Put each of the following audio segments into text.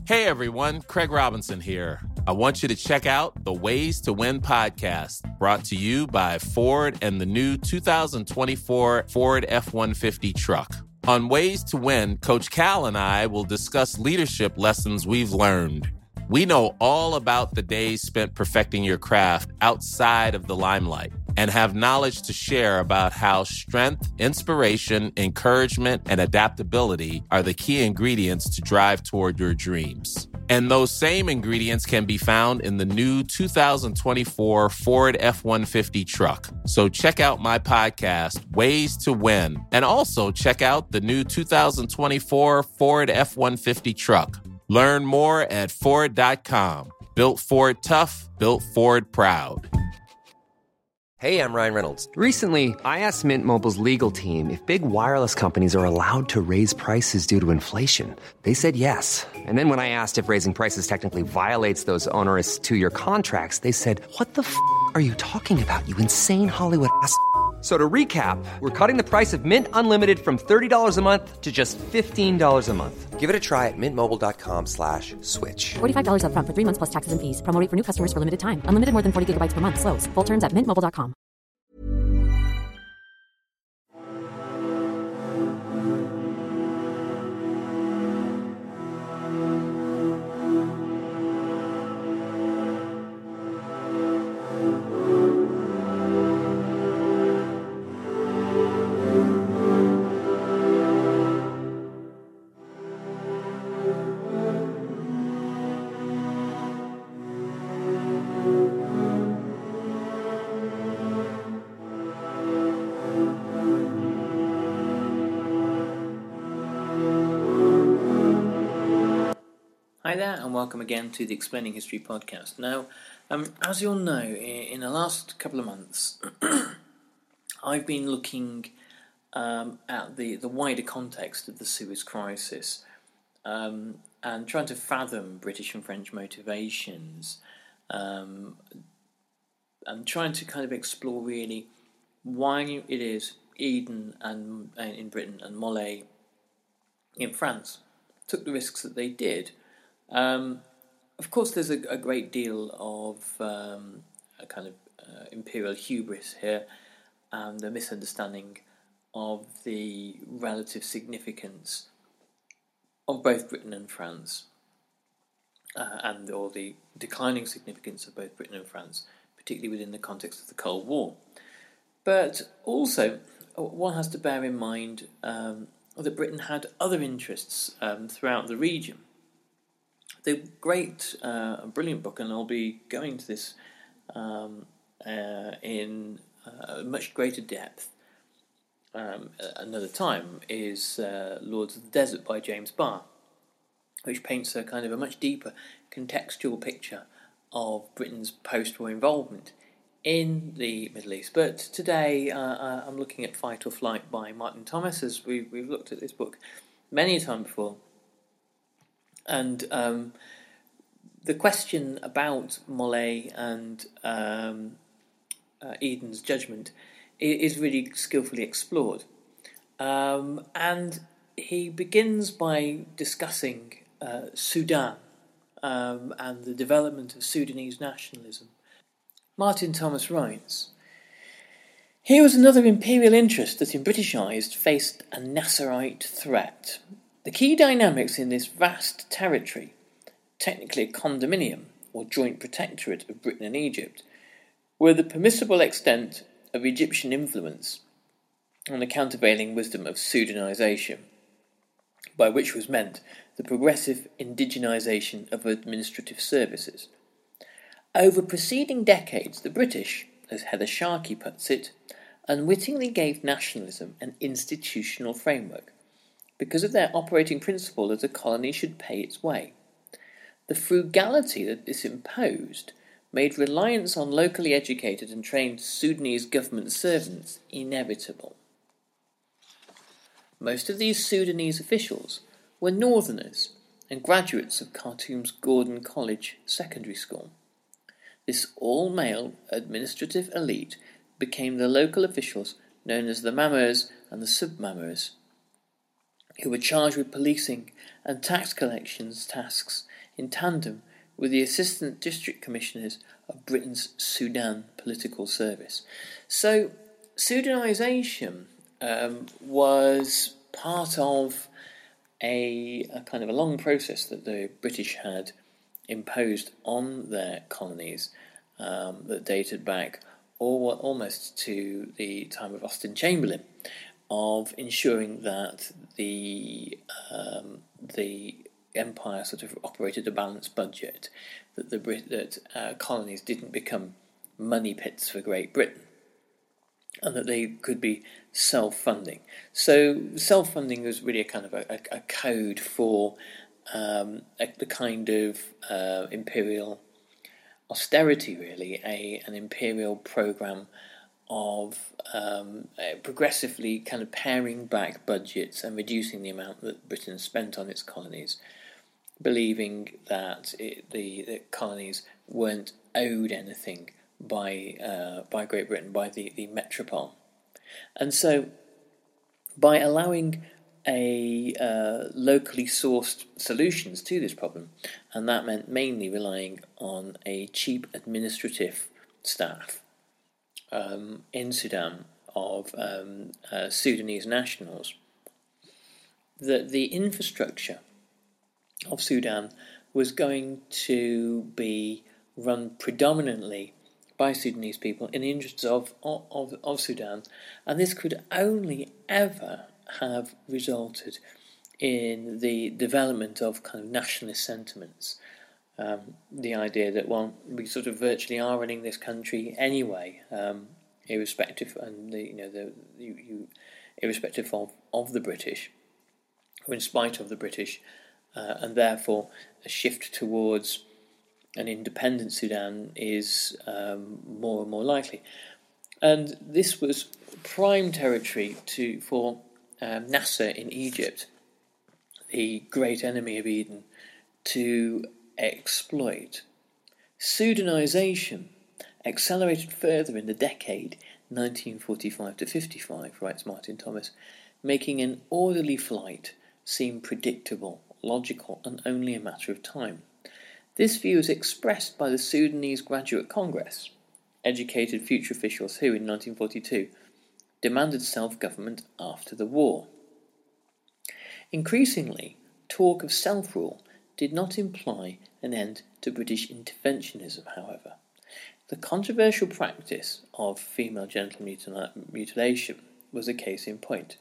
Hey everyone, Craig Robinson here. I want you to check out the Ways to Win podcast, brought to you by Ford and the new 2024 Ford F-150 truck. On Ways to Win, Coach Cal and I will discuss leadership lessons we've learned. We know all about the days spent perfecting your craft outside of the limelight and have knowledge to share about how strength, inspiration, encouragement, and adaptability are the key ingredients to drive toward your dreams. And those same ingredients can be found in the new 2024 Ford F-150 truck. So check out my podcast, Ways to Win, and also check out the new 2024 Ford F-150 truck. Learn more at Ford.com. Built Ford tough, built Ford proud. Hey, I'm Ryan Reynolds. Recently, I asked Mint Mobile's legal team if big wireless companies are allowed to raise prices due to inflation. They said yes. And then when I asked if raising prices technically violates those onerous two-year contracts, they said, "What the f*** are you talking about, you insane Hollywood ass?" So to recap, we're cutting the price of Mint Unlimited from $30 a month to just $15 a month. Give it a try at mintmobile.com/switch. $45 up front for 3 months plus taxes and fees. Promo rate for new customers for limited time. Unlimited more than 40 gigabytes per month. Slows full terms at mintmobile.com. Hi there, and welcome again to the Explaining History podcast. Now, as you'll know, in the last couple of months, I've been looking at the wider context of the Suez Crisis and trying to fathom British and French motivations and trying to kind of explore really why it is Eden and in Britain and Molay in France took the risks that they did. Of course, there's a great deal of a kind of imperial hubris here and a misunderstanding of the relative significance of both Britain and France, or the declining significance of both Britain and France, particularly within the context of the Cold War. But also, one has to bear in mind that Britain had other interests throughout the region. The great, brilliant book, and I'll be going to this in much greater depth another time, is Lords of the Desert by James Barr, which paints a kind of a much deeper contextual picture of Britain's post-war involvement in the Middle East. But today I'm looking at Fight or Flight by Martin Thomas, as we've looked at this book many a time before. And the question about Molay and Eden's judgment is really skillfully explored. And he begins by discussing Sudan and the development of Sudanese nationalism. Martin Thomas writes, "Here was another imperial interest that in British eyes faced a Nasserite threat. The key dynamics in this vast territory, technically a condominium or joint protectorate of Britain and Egypt, were the permissible extent of Egyptian influence and the countervailing wisdom of Sudanization, by which was meant the progressive indigenization of administrative services. Over preceding decades, the British, as Heather Sharkey puts it, unwittingly gave nationalism an institutional framework, because of their operating principle that a colony should pay its way. The frugality that this imposed made reliance on locally educated and trained Sudanese government servants inevitable. Most of these Sudanese officials were northerners and graduates of Khartoum's Gordon College Secondary School. This all-male administrative elite became the local officials known as the Mamurs and the Sub-Mamurs, who were charged with policing and tax collections tasks in tandem with the Assistant District Commissioners of Britain's Sudan Political Service. So, Sudanisation was part of a kind of a long process that the British had imposed on their colonies that dated back almost to the time of Austen Chamberlain, of ensuring that the empire sort of operated a balanced budget, that colonies didn't become money pits for Great Britain, and that they could be self-funding. So self-funding was really a kind of a code for the kind of imperial austerity, really, an imperial program of progressively kind of paring back budgets and reducing the amount that Britain spent on its colonies, believing that the colonies weren't owed anything by Great Britain, by the metropole. And so by allowing locally sourced solutions to this problem, and that meant mainly relying on a cheap administrative staff in Sudan of Sudanese nationals, that the infrastructure of Sudan was going to be run predominantly by Sudanese people in the interests of Sudan, and this could only ever have resulted in the development of kind of nationalist sentiments. The idea that, well, we sort of virtually are running this country anyway, irrespective, and irrespective of the British, or in spite of the British, and therefore a shift towards an independent Sudan is more and more likely. And this was prime territory for Nasser in Egypt, the great enemy of Eden, to exploit. Sudanisation accelerated further in the decade 1945 to 55, writes Martin Thomas, making an orderly flight seem predictable, logical, and only a matter of time. This view is expressed by the Sudanese Graduate Congress, educated future officials who, in 1942, demanded self-government after the war. Increasingly, talk of self-rule did not imply an end to British interventionism, however. The controversial practice of female genital mutilation was a case in point.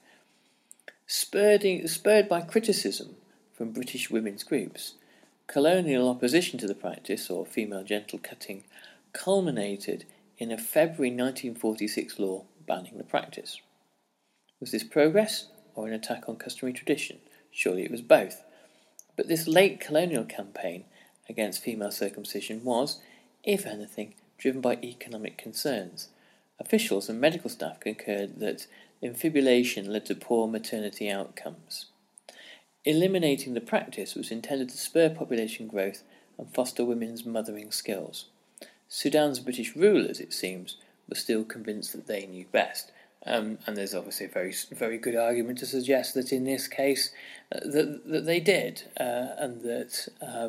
Spurred by criticism from British women's groups, colonial opposition to the practice, or female genital cutting, culminated in a February 1946 law banning the practice. Was this progress or an attack on customary tradition? Surely it was both. But this late colonial campaign against female circumcision was, if anything, driven by economic concerns. Officials and medical staff concurred that infibulation led to poor maternity outcomes. Eliminating the practice was intended to spur population growth and foster women's mothering skills. Sudan's British rulers, it seems, were still convinced that they knew best. And there's obviously a very, very good argument to suggest that in this case that they did, and that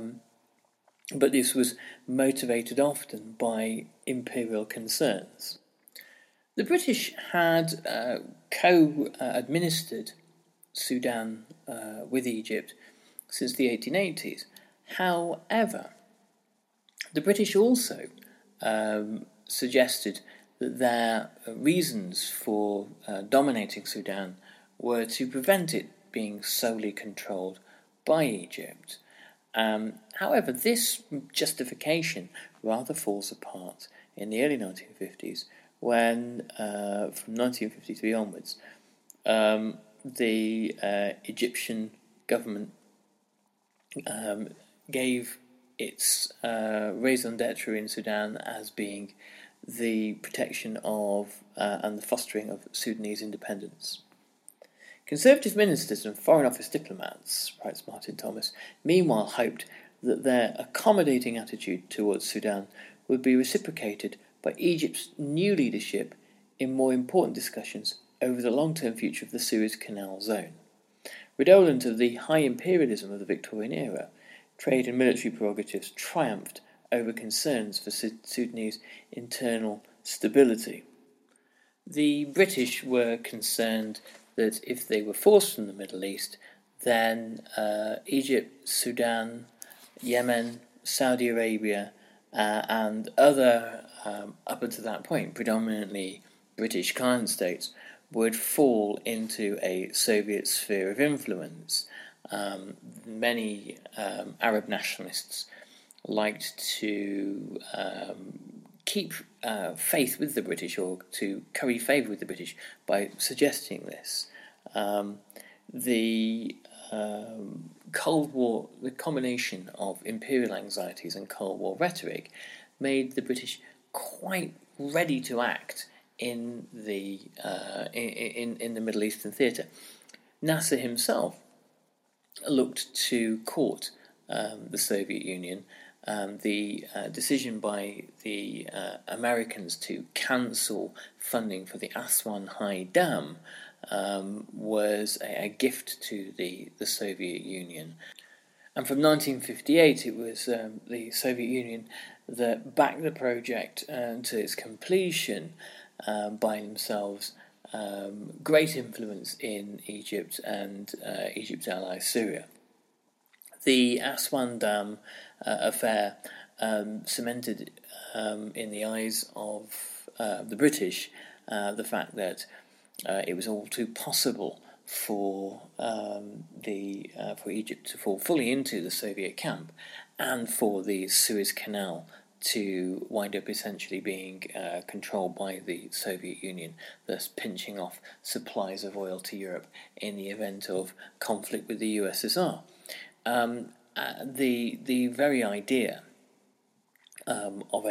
but this was motivated often by imperial concerns. The British had co-administered Sudan with Egypt since the 1880s. However, the British also suggested that their reasons for dominating Sudan were to prevent it being solely controlled by Egypt. However, this justification rather falls apart in the early 1950s when, from 1953 onwards, the Egyptian government gave its raison d'etre in Sudan as being the protection of and the fostering of Sudanese independence. Conservative ministers and Foreign Office diplomats, writes Martin Thomas, meanwhile hoped that their accommodating attitude towards Sudan would be reciprocated by Egypt's new leadership in more important discussions over the long-term future of the Suez Canal zone. Redolent of the high imperialism of the Victorian era, trade and military prerogatives triumphed over concerns for Sudanese internal stability. The British were concerned that if they were forced from the Middle East, then Egypt, Sudan, Yemen, Saudi Arabia, and other, up until that point, predominantly British client states, would fall into a Soviet sphere of influence. Many Arab nationalists liked to keep faith with the British, or to curry favour with the British, by suggesting this. The Cold War, the combination of imperial anxieties and Cold War rhetoric, made the British quite ready to act in the Middle Eastern theatre. Nasser himself looked to court the Soviet Union. The decision by the Americans to cancel funding for the Aswan High Dam was a gift to the Soviet Union. And from 1958, it was the Soviet Union that backed the project to its completion by themselves. Great influence in Egypt and Egypt's ally Syria. The Aswan Dam affair cemented in the eyes of the British the fact that it was all too possible for Egypt to fall fully into the Soviet camp, and for the Suez Canal to wind up essentially being controlled by the Soviet Union, thus pinching off supplies of oil to Europe in the event of conflict with the USSR. The very idea of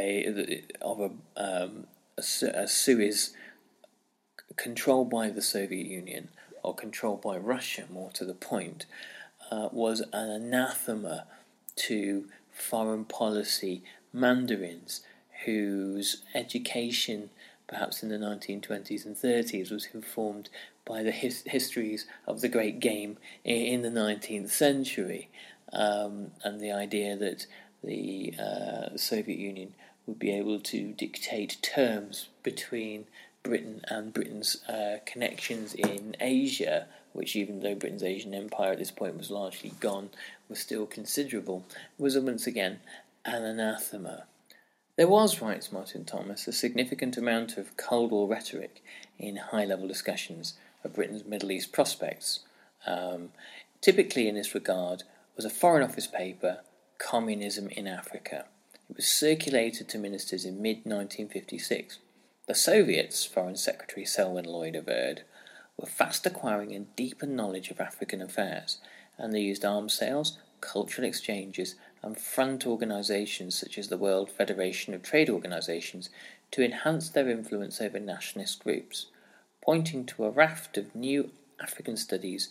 a Suez controlled by the Soviet Union, or controlled by Russia, more to the point, was an anathema to foreign policy mandarins whose education, perhaps in the 1920s and 30s, was informed by the histories of the Great Game in the 19th century, and the idea that the Soviet Union would be able to dictate terms between Britain and Britain's connections in Asia, which, even though Britain's Asian empire at this point was largely gone, was still considerable, was once again an anathema. There was, writes Martin Thomas, a significant amount of Cold War rhetoric in high-level discussions of Britain's Middle East prospects. Typically in this regard was a Foreign Office paper, Communism in Africa. It was circulated to ministers in mid-1956. The Soviets, Foreign Secretary Selwyn Lloyd averred, were fast acquiring a deeper knowledge of African affairs, and they used arms sales, cultural exchanges, and front organisations such as the World Federation of Trade Organisations to enhance their influence over nationalist groups, pointing to a raft of new African studies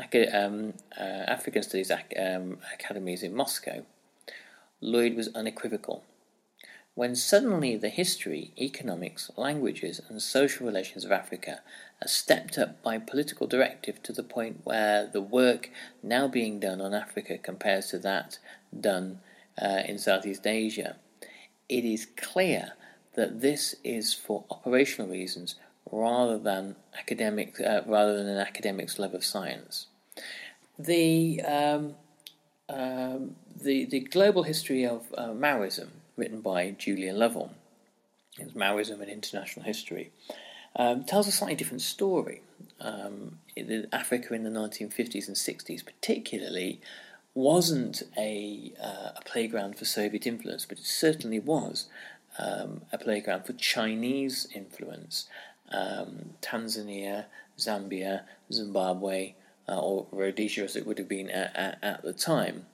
academies in Moscow. Lloyd was unequivocal. When suddenly the history, economics, languages, and social relations of Africa are stepped up by political directive to the point where the work now being done on Africa compares to that done in Southeast Asia, it is clear that this is for operational reasons rather than an academic's love of science. The global history of Maoism, written by Julian Lovell, it's Maoism and International History, tells a slightly different story. Africa in the 1950s and 60s particularly wasn't a playground for Soviet influence, but it certainly was a playground for Chinese influence. Tanzania, Zambia, Zimbabwe, or Rhodesia as it would have been at the time.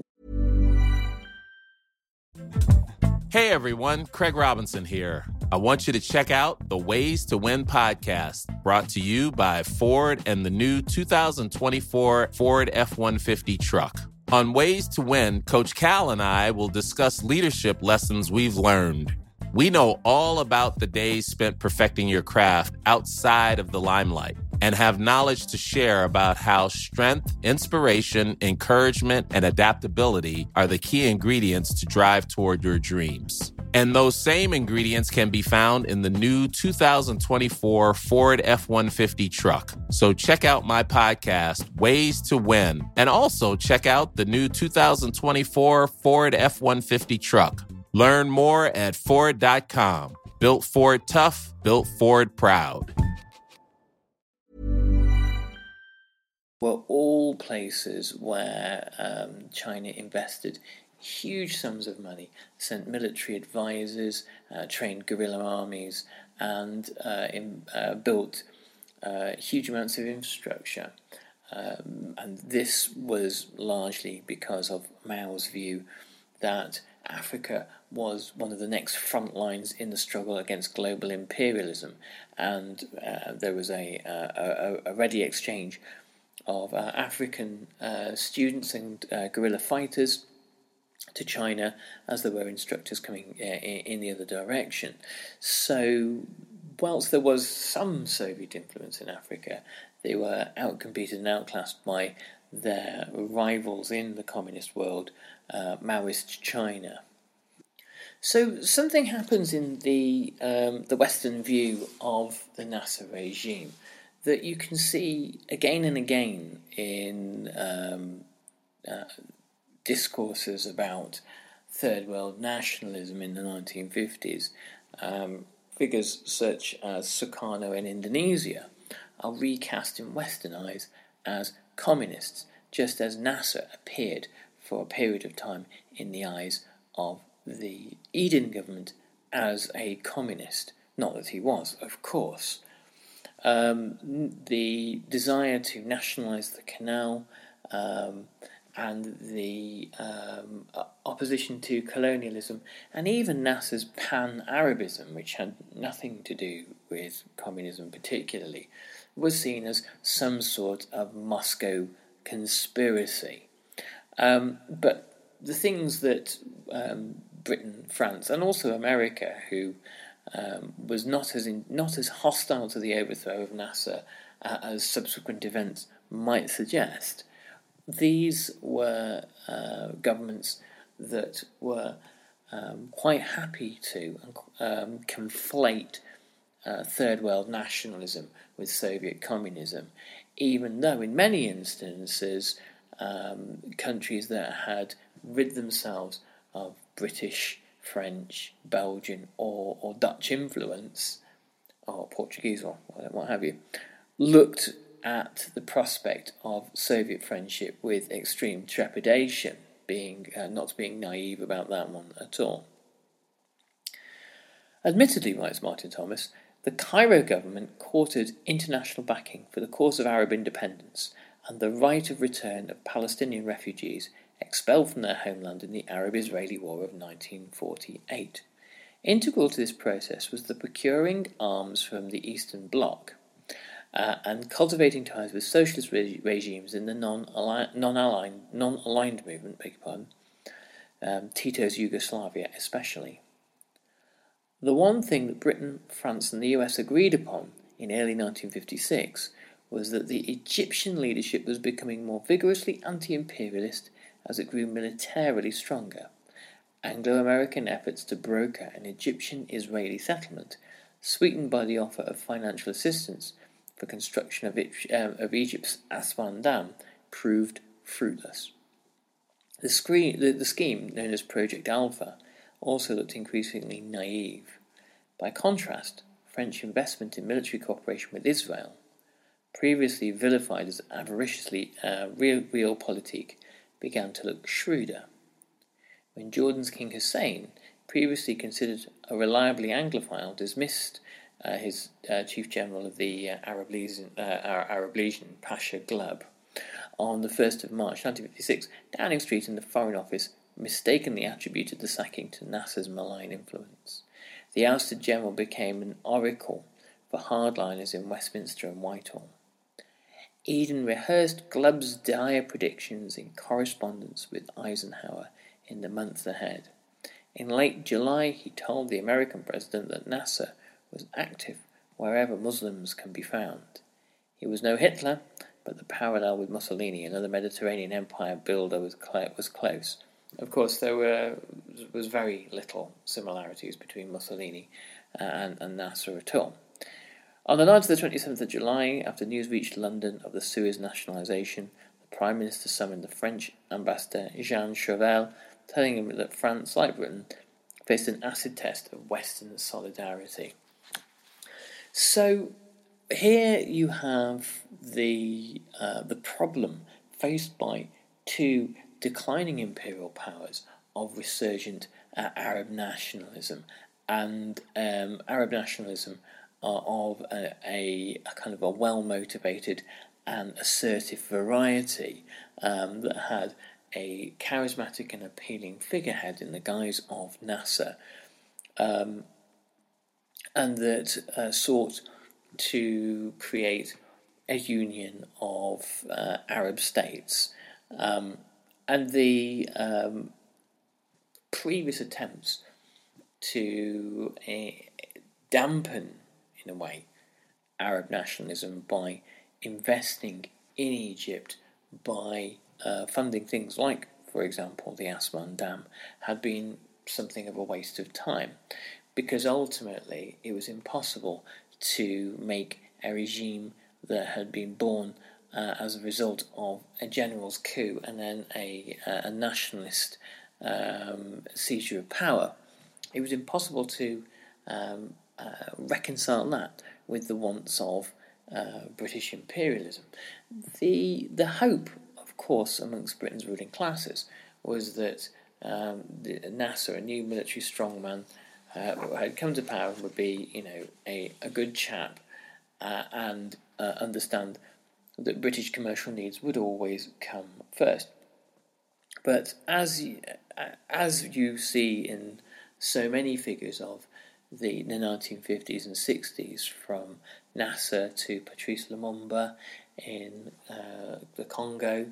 Hey everyone, Craig Robinson here. I want you to check out the Ways to Win podcast, brought to you by Ford and the new 2024 Ford F-150 truck. On Ways to Win, Coach Cal and I will discuss leadership lessons we've learned. We know all about the days spent perfecting your craft outside of the limelight. and have knowledge to share about how strength, inspiration, encouragement, and adaptability are the key ingredients to drive toward your dreams. And those same ingredients can be found in the new 2024 Ford F-150 truck. So check out my podcast, Ways to Win, and also check out the new 2024 Ford F-150 truck. Learn more at Ford.com. Built Ford tough, built Ford proud. Were all places where China invested huge sums of money, sent military advisors, trained guerrilla armies, and built huge amounts of infrastructure. And this was largely because of Mao's view that Africa was one of the next front lines in the struggle against global imperialism, and there was a ready exchange of African students and guerrilla fighters to China, as there were instructors coming in the other direction. So, whilst there was some Soviet influence in Africa, they were outcompeted and outclassed by their rivals in the communist world, Maoist China. So something happens in the Western view of the Nasser regime that you can see again and again in discourses about Third World nationalism in the 1950s. Figures such as Sukarno in Indonesia are recast in Western eyes as communists, just as Nasser appeared for a period of time in the eyes of the Eden government as a communist. Not that he was, of course. The desire to nationalise the canal and the opposition to colonialism, and even Nasser's pan-Arabism, which had nothing to do with communism particularly, was seen as some sort of Moscow conspiracy. But the things that Britain, France, and also America, who was not as hostile to the overthrow of Nasser as subsequent events might suggest, these were governments that were quite happy to conflate Third World nationalism with Soviet communism, even though in many instances countries that had rid themselves of British, French, Belgian or Dutch influence, or Portuguese or what have you, looked at the prospect of Soviet friendship with extreme trepidation, not being naive about that one at all. Admittedly, writes Martin Thomas, the Cairo government courted international backing for the cause of Arab independence and the right of return of Palestinian refugees expelled from their homeland in the Arab-Israeli War of 1948. Integral to this process was the procuring arms from the Eastern Bloc and cultivating ties with socialist regimes in the non-aligned movement, Tito's Yugoslavia especially. The one thing that Britain, France and the US agreed upon in early 1956 was that the Egyptian leadership was becoming more vigorously anti-imperialist as it grew militarily stronger. Anglo-American efforts to broker an Egyptian-Israeli settlement, sweetened by the offer of financial assistance for construction of Egypt's Aswan Dam, proved fruitless. The scheme, known as Project Alpha, also looked increasingly naive. By contrast, French investment in military cooperation with Israel, previously vilified as avariciously realpolitik, began to look shrewder. When Jordan's King Hussein, previously considered a reliably Anglophile, dismissed his chief general of the Arab Legion, Pasha Glub, on the 1st of March 1956, Downing Street and the Foreign Office mistakenly attributed the sacking to Nasser's malign influence. The ousted general became an oracle for hardliners in Westminster and Whitehall. Eden rehearsed Glub's dire predictions in correspondence with Eisenhower in the months ahead. In late July, he told the American president that Nasser was active wherever Muslims can be found. He was no Hitler, but the parallel with Mussolini, another Mediterranean empire builder, was close. Of course, there was very little similarities between Mussolini and Nasser at all. On the night of the 27th of July, after news reached London of the Suez nationalisation, the Prime Minister summoned the French ambassador Jean Chauvel, telling him that France, like Britain, faced an acid test of Western solidarity. So here you have the problem faced by two declining imperial powers of resurgent Arab nationalism, and Arab nationalism of a kind of a well-motivated and assertive variety that had a charismatic and appealing figurehead in the guise of Nasser, and that sought to create a union of Arab states. And the previous attempts to dampen, in a way, Arab nationalism by investing in Egypt, by funding things like, for example, the Aswan Dam, had been something of a waste of time, because ultimately it was impossible to make a regime that had been born as a result of a general's coup and then a nationalist seizure of power. It was impossible to reconcile that with the wants of British imperialism. The hope, of course, amongst Britain's ruling classes was that Nasser, a new military strongman, had come to power and would be, a good chap and understand that British commercial needs would always come first. But as you see in so many figures of the 1950s and 60s, from Nasser to Patrice Lumumba in the Congo,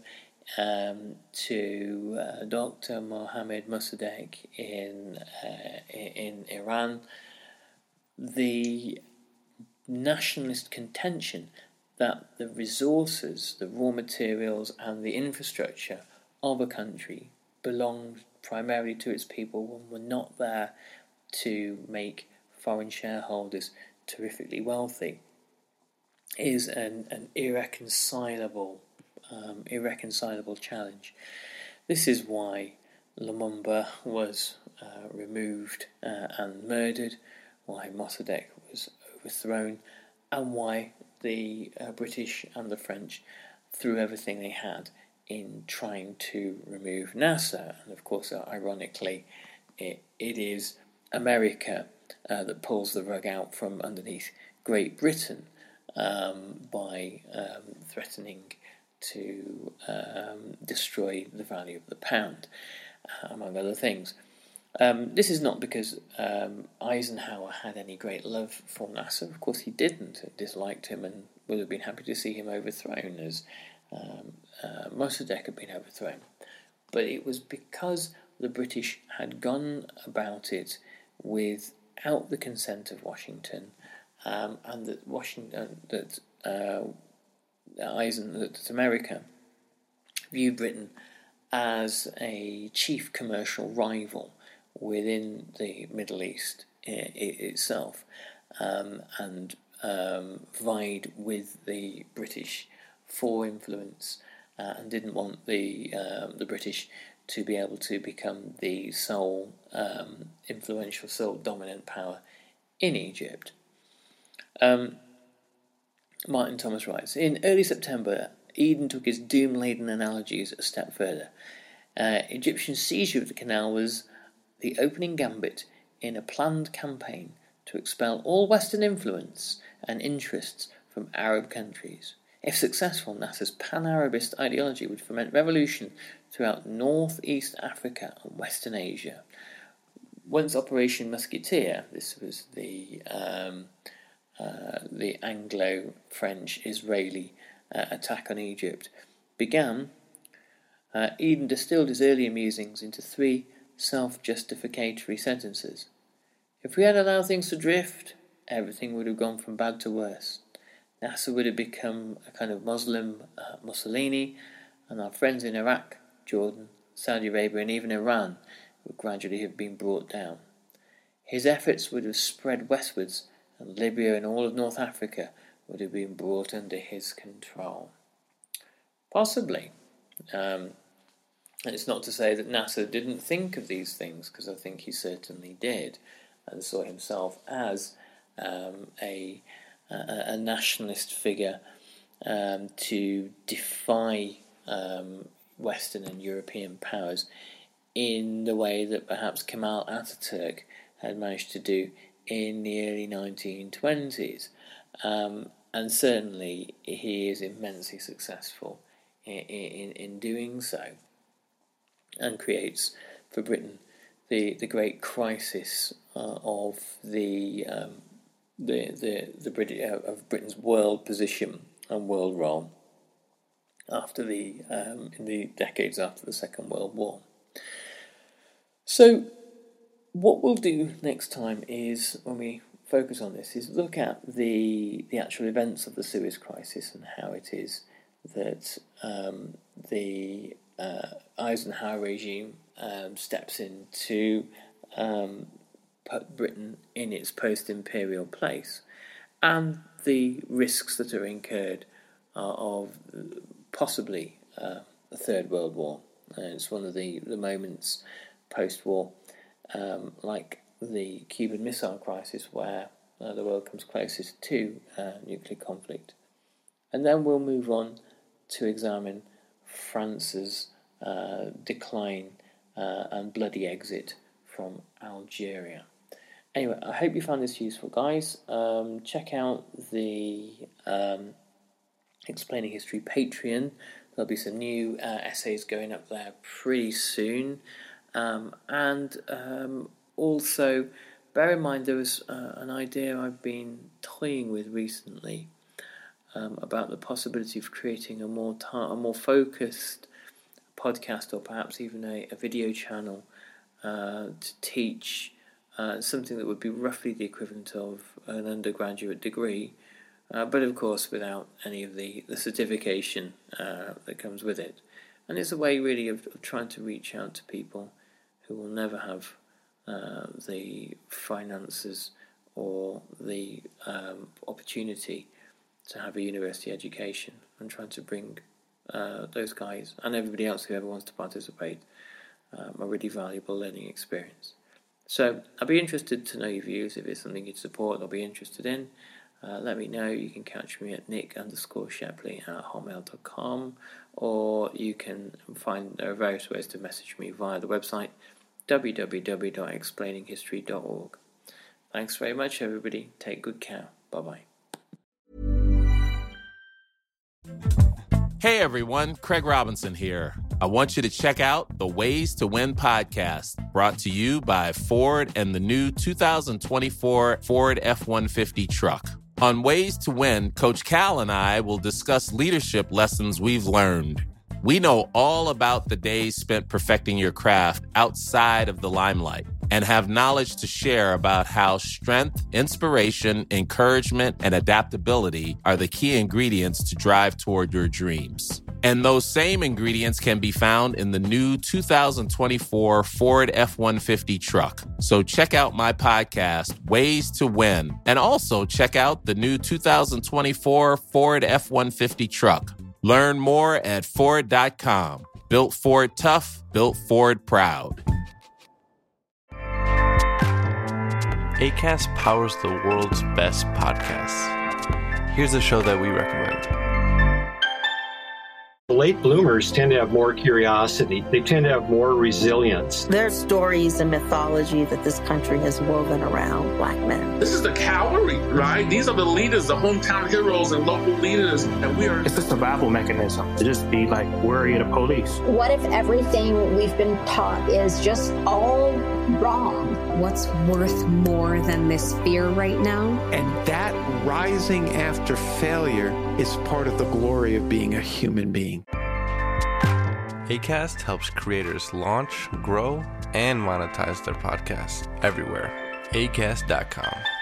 to Dr. Mohamed Mossadegh in Iran, the nationalist contention that the resources, the raw materials and the infrastructure of a country belonged primarily to its people and were not there to make foreign shareholders terrifically wealthy, is an irreconcilable challenge. This is why Lumumba was removed and murdered, why Mossadegh was overthrown, and why the British and the French threw everything they had in trying to remove Nasser. And of course, ironically, it is America that pulls the rug out from underneath Great Britain by threatening to destroy the value of the pound, among other things. This is not because Eisenhower had any great love for Nasser. Of course he didn't, disliked him and would have been happy to see him overthrown as Mossadegh had been overthrown. But it was because the British had gone about it without the consent of Washington, and that America viewed Britain as a chief commercial rival within the Middle East itself, and vied with the British for influence, and didn't want the British to be able to become the sole influential, sole dominant power in Egypt. Martin Thomas writes, in early September, Eden took his doom-laden analogies a step further. Egyptian seizure of the canal was the opening gambit in a planned campaign to expel all Western influence and interests from Arab countries. If successful, Nasser's pan-Arabist ideology would foment revolution throughout North-East Africa and Western Asia. Once Operation Musketeer, this was the Anglo-French-Israeli attack on Egypt, began, Eden distilled his earlier musings into 3 self-justificatory sentences. If we had allowed things to drift, everything would have gone from bad to worse. Nasser would have become a kind of Muslim Mussolini, and our friends in Iraq, Jordan, Saudi Arabia, and even Iran would gradually have been brought down. His efforts would have spread westwards, and Libya and all of North Africa would have been brought under his control. Possibly. And it's not to say that Nasser didn't think of these things, because I think he certainly did, and saw himself as a nationalist figure to defy Western and European powers in the way that perhaps Kemal Ataturk had managed to do in the early 1920s. And certainly he is immensely successful in doing so, and creates for Britain the great crisis of Britain's world position and world role after in the decades after the Second World War. So what we'll do next time is, when we focus on this, is look at the actual events of the Suez Crisis and how it is that the Eisenhower regime steps in to put Britain in its post-imperial place, and the risks that are incurred of possibly a Third World War. It's one of the moments post-war, like the Cuban Missile Crisis, where the world comes closest to nuclear conflict. And then we'll move on to examine France's decline and bloody exit from Algeria. Anyway, I hope you found this useful, guys. Check out the Explaining History Patreon. There'll be some new essays going up there pretty soon. And also, bear in mind there was an idea I've been toying with recently about the possibility of creating a more focused podcast, or perhaps even a video channel to teach something that would be roughly the equivalent of an undergraduate degree, but of course without any of the certification that comes with it. And it's a way really of trying to reach out to people who will never have the finances or the opportunity to have a university education, and trying to bring those guys and everybody else who ever wants to participate a really valuable learning experience. So I'd be interested to know your views. If it's something you'd support or be interested in, let me know. You can catch me at nick_Shapley@hotmail.com, or you can find, there are various ways to message me via the website www.explaininghistory.org. Thanks very much, everybody. Take good care. Bye-bye. Hey everyone, Craig Robinson here. I want you to check out the Ways to Win podcast, brought to you by Ford and the new 2024 Ford F-150 truck. On Ways to Win, Coach Cal and I will discuss leadership lessons we've learned. We know all about the days spent perfecting your craft outside of the limelight, and have knowledge to share about how strength, inspiration, encouragement, and adaptability are the key ingredients to drive toward your dreams. And those same ingredients can be found in the new 2024 Ford F-150 truck. So check out my podcast, Ways to Win, and also check out the new 2024 Ford F-150 truck. Learn more at Ford.com. Built Ford tough, built Ford proud. Acast powers the world's best podcasts. Here's a show that we recommend. The late bloomers tend to have more curiosity. They tend to have more resilience. There are stories and mythology that this country has woven around Black men. This is the cavalry, right? These are the leaders, the hometown heroes and local leaders. And we are... It's a survival mechanism to just be like worried of police. What if everything we've been taught is just all wrong? What's worth more than this fear right now? And that rising after failure is part of the glory of being a human being. Acast helps creators launch, grow, and monetize their podcasts everywhere. Acast.com.